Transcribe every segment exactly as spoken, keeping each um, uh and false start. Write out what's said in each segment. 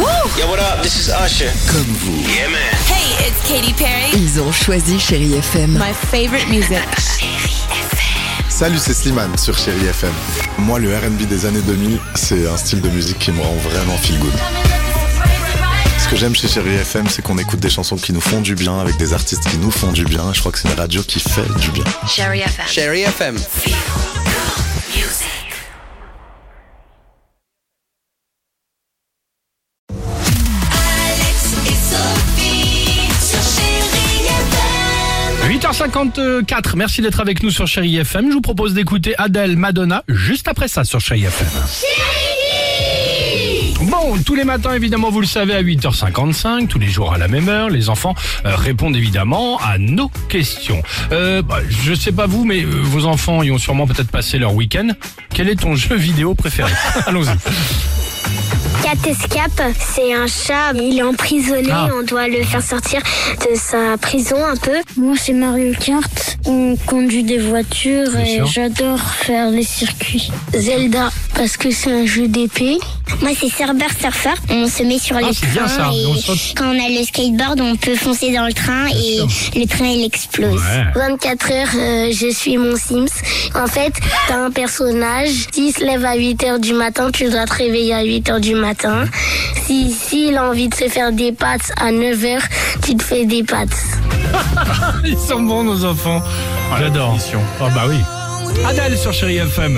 Yo, what up? This is Usher. Comme vous. Yeah, man. Hey, it's Katy Perry. Ils ont choisi Chérie F M. My favorite music. Salut, c'est Slimane sur Chérie F M. Moi, le R and B des années deux mille, c'est un style de musique qui me rend vraiment feel good. Ce que j'aime chez Chérie F M, c'est qu'on écoute des chansons qui nous font du bien, avec des artistes qui nous font du bien. Je crois que c'est une radio qui fait du bien. Chérie F M. Chérie F M. huit heures cinquante-quatre, merci d'être avec nous sur Chérie F M. Je vous propose d'écouter Adèle, Madonna, juste après ça sur Chérie F M. Bon, tous les matins, évidemment, vous le savez, à huit heures cinquante-cinq, tous les jours à la même heure, les enfants euh, répondent évidemment à nos questions. Euh, bah, je sais pas vous, mais euh, vos enfants y ont sûrement peut-être passé leur week-end. Quel est ton jeu vidéo préféré? Allons-y. Cat Escape, c'est un chat, il est emprisonné, Ah. on doit le faire sortir de sa prison un peu. Moi, c'est Mario Kart. On conduit des voitures Bien et sûr. j'adore faire les circuits. Zelda, parce que c'est un jeu d'épée. Moi, c'est Cerber Surfer. On se met sur Ah, le c'est bien train ça, et on saute. quand on a le skateboard, on peut foncer dans le train et sûr. le train, il explose. Ouais. vingt-quatre heures, euh, je suis mon Sims. En fait, t'as un personnage. S'il se lève à huit heures du matin, tu dois te réveiller à huit heures du matin. Si, s'il a envie de se faire des pâtes à neuf heures, tu te fais des pâtes. Ils sont bons, nos enfants. J'adore. Ah bah oui. Adèle sur Chérie F M.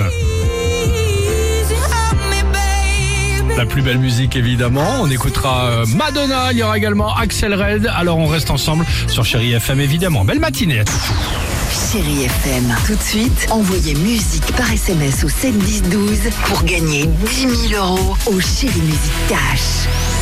La plus belle musique, évidemment. On écoutera euh, Madonna. Il y aura également Axel Red. Alors, on reste ensemble sur Chérie F M, évidemment. Belle matinée à tous. Chérie F M. Tout de suite, envoyez musique par S M S au sept dix douze pour gagner dix mille euros au Chérie Musique Cash.